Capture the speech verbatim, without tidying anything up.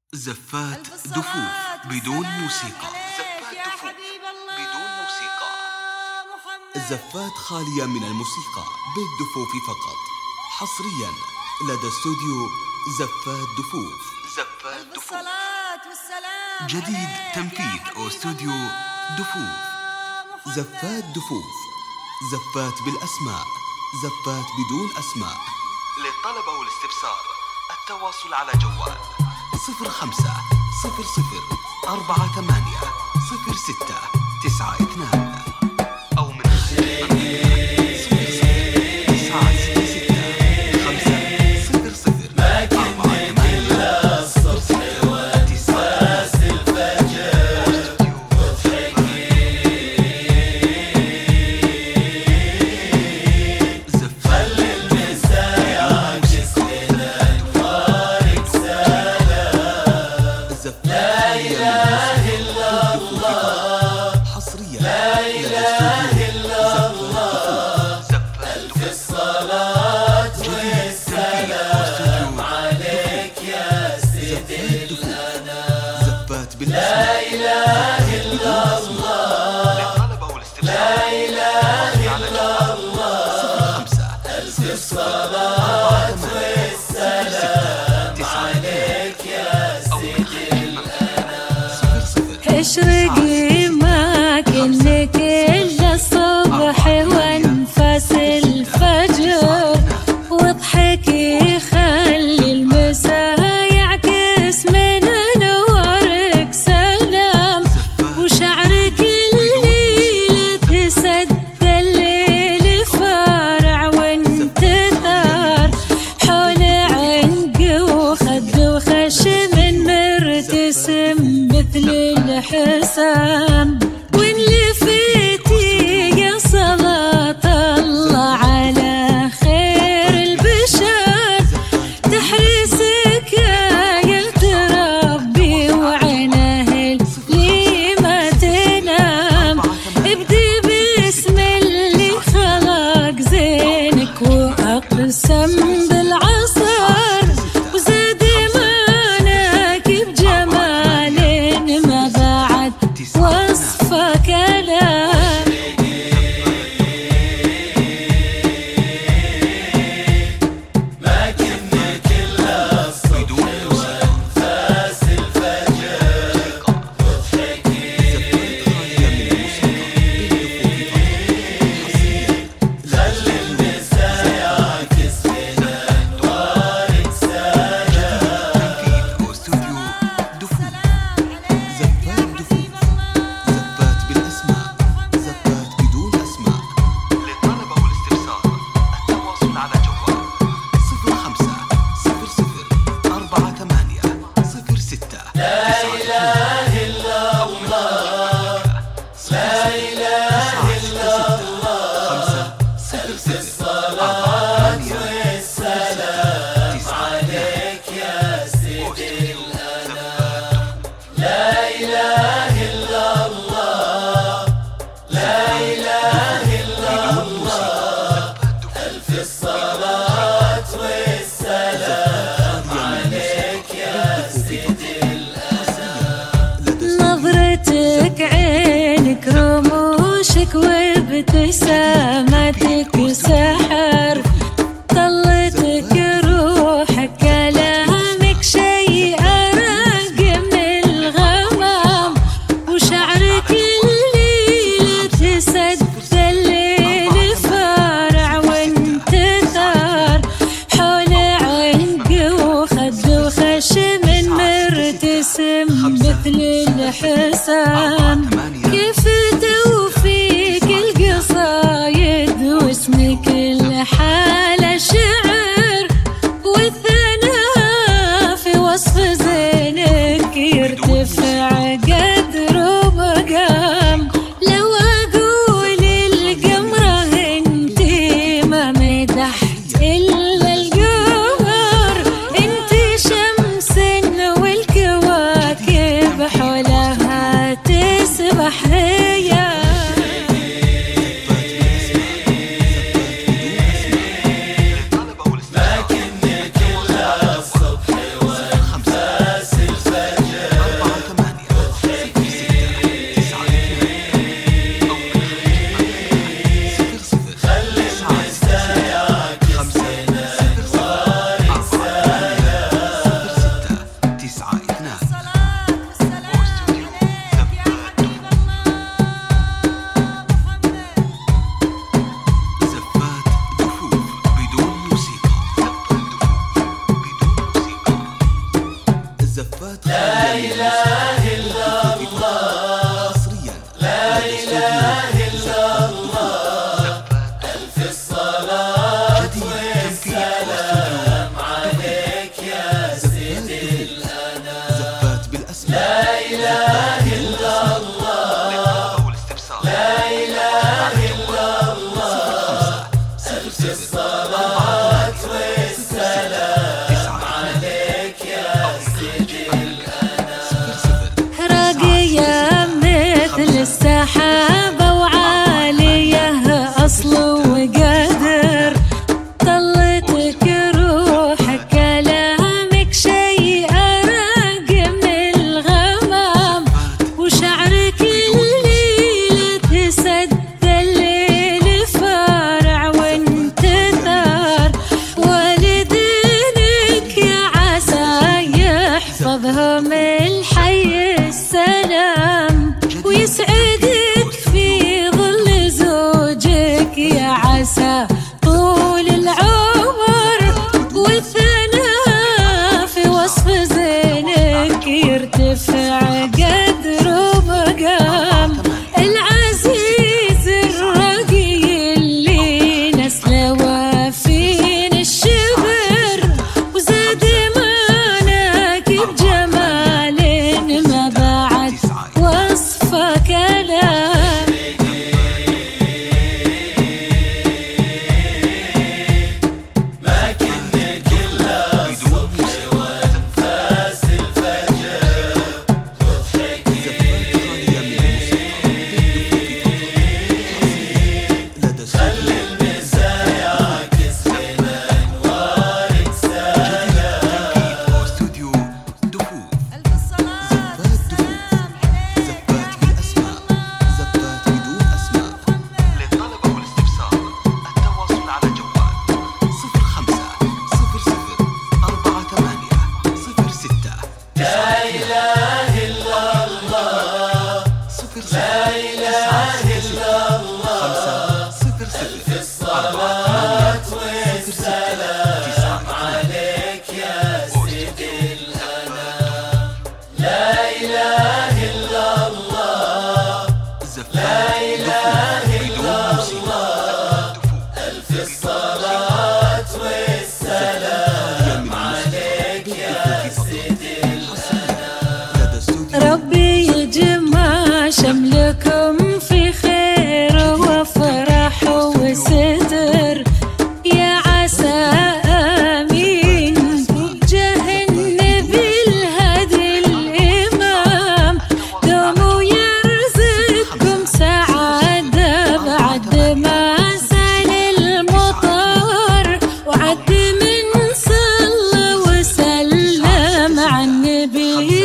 زفات دفوف بدون موسيقى. زفات دفوف بدون موسيقى. زفات خالية من الموسيقى بالدفوف فقط، حصريا لدى استوديو زفات دفوف. زفات دفوف جديد تنفيذ استوديو دفوف. زفات دفوف، زفات بالأسماء، زفات بدون أسماء. للطلب والاستفسار التواصل على جوال صفر خمسة صفر صفر أربعة ثمانية صفر ستة تسعة اثنان أو من صفر صفر تسعة ستة ستة خمسة صفر صفر أربعة ثمانية صفر ستة تسعة الفجر. زفات لا إله إلا الله، حصريا لا إله إلا الله. ألف الصلاة والسلام عليك يا سيدي لنا. زفات لا إله إلا الله، لا إله إلا الله. ألف الصلاة والسلام عليك يا سيدي. اشرقي ما كنا كل الصبح وانفاس الفجر، واضحكي خلي المساء يعكس من نورك سلام، وشعرك الليل تسد الليل فارع وانتثار، حول عنق وخد وخش من مرتسم مثل الحسام. وين لفيتي يا صلاة الله على خير البشر، تحرسك آية ربي وعينه اللي ما تنام. ابدي باسم اللي خلق زينك واقسم بالعصر، وزاد ايمانك بجمال ما بعد وصفه كلام. ما كنك إلا الصبح وانفاس الفجر، واضحكي خلي المساء يعكس من أنوارك سلام. تنفيذ استوديو دفوف. زفات دفوف، زفات بالأسماء، زفات بدون أسماء. للطلب والاستفسار التواصل على جوال صفر خمسة صفر صفر أربعة ثمانية صفر ستة لا إله إلا الله، لا إله إلا الله. ألف الصلاة والسلام عليك يا سيدي لنا. لا إله إلا الله، لا إله إلا الله. ألف الصلاة والسلام عليك يا سيدي لنا. نظرتك عينك رموشك وابتسامتك سحر، طلتك روحك كلامك شيء أرق من الغمام، وشعرك الليل تسد الليل فارع وانتثار، حول عنق وخد وخش من مرتسم مثل الحسام. كيف توفيق القصايد واسمك الحالة شعر، والثناء في وصف زينك يرتفع قدر ومقام. لو أقول القمرة انتي ما مدحت إلا القمر، انتي شمس والكواكب حولها تسبح هي زفات لا إله إلا الله حصريا لا إله إلا الله ألف الصلاة والسلام عليك يا سيدي الأنام زفات بالأسماء لا إله إلا الله لا إله إلا الله ألف الصلاة والسلام عليك يا سيدي الأنام راقية مثل السحابة وعالية أصل وقدر طلتك روحك كلامك شيء أرق من الغمام وشعرك الليلة تسد الليل فارع وانتثار والدينك يا عسى يحفظهم الحي السلام ويسعدك في ظل زوجك يا عسى طول العمر والثناء في وصف زينك يرتفع قدر ومقام العزيز الرقي اللي نسله وافين الشبر وزاد مانك بجمال ما بعد وصفه كلام ما كنك إلا الصبح وأنفاس الفجر تضحك خلي المساء يعكس بين أنوارك سلام استوديو دفوف ألف الصلاة والسلام عليك زفات بالأسماء زفات بدون أسماء للطلب والاستفسار التواصل على جوال صفر خمسة صفر صفر أربعة ثمانية صفر ستة لا إله إلا الله صفر لا إله إلا الله خمسة صفر صفر الصلاة والسلام عليك يا سيدي الأنام لا إله إلا الله لا إله إلا الله ألف الصلاة والسلام عليك يا سيدي الأنام ربي يجمع شملكم في خير وفرح وستر يا عسى آمين وبجاه النبي الهدي الإمام دوموا يرزقكم سعادة بعد ما سال المطر وعد من صلى وسلم على النبي